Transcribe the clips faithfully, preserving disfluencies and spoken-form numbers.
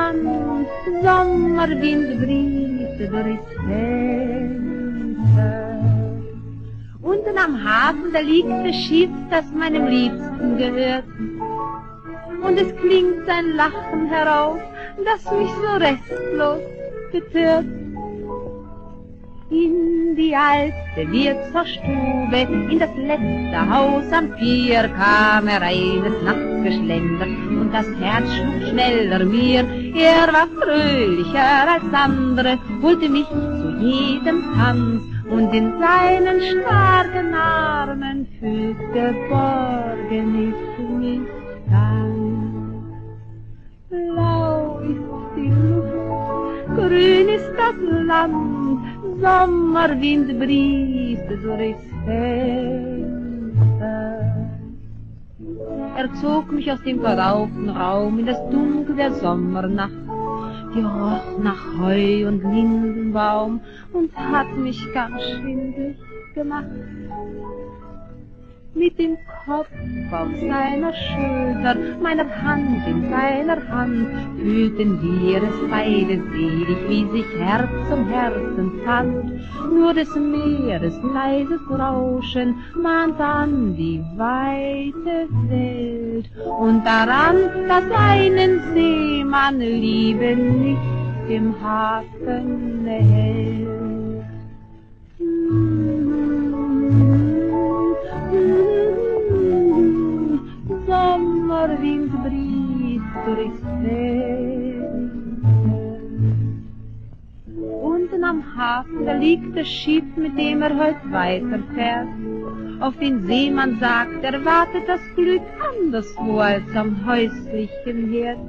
Land, Sommerwind briest durchs Fenster. Unten am Hafen, da liegt das Schiff, das meinem Liebsten gehört. Und es klingt sein Lachen herauf, das mich so restlos betört. In die alte Wirtshausstube, in das letzte Haus am Pier kam er eines Nachts geschlendert und das Herz schlug schneller mir. Er war fröhlicher als andere, holte mich zu jedem Tanz und in seinen starken Armen fühlt geborgen ich mich ganz. Blau ist die Luft, grün ist das Land, Sommerwind briest durchs Fenster. Er zog mich aus dem verrauchten Raum in das Dunkel der Sommernacht. Die roch nach Heu und Lindenbaum und hat mich ganz schwindelig gemacht. Mit dem Kopf auf seiner Schulter, meiner Hand in seiner Hand, fühlten wir es beide selig, wie sich Herz um Herzen fand. Nur des Meeres leises Rauschen mahnt an die weite Welt und daran, dass einen Seemann Liebe nicht im Hafen hält. Sommerwind briest durchs Fenster. Unten am Hafen, da liegt das Schiff, mit dem er heute weiterfährt. Auf den Seemann sagt er, wartet das Glück anderswo als am häuslichen Herd.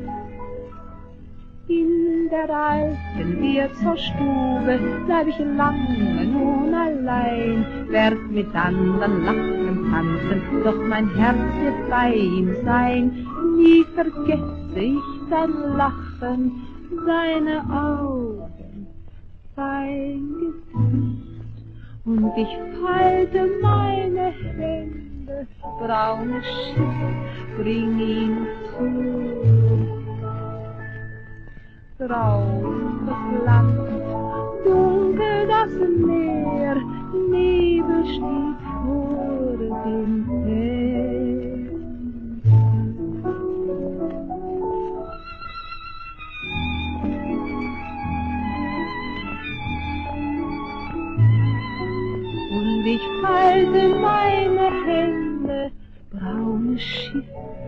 In der alten Wirtshausstube bleib ich lange nun allein, werd mit anderen lachen, tanzen, doch mein Herz wird bei ihm sein. Nie vergesse ich sein Lachen, seine Augen, sein Gesicht. Und ich falte meine Hände, braunes Schiff, bring ihn zurück. Grau das Land, dunkel das Meer, Nebel steht vor dem Und ich falte meine Hände, braunes Schiff,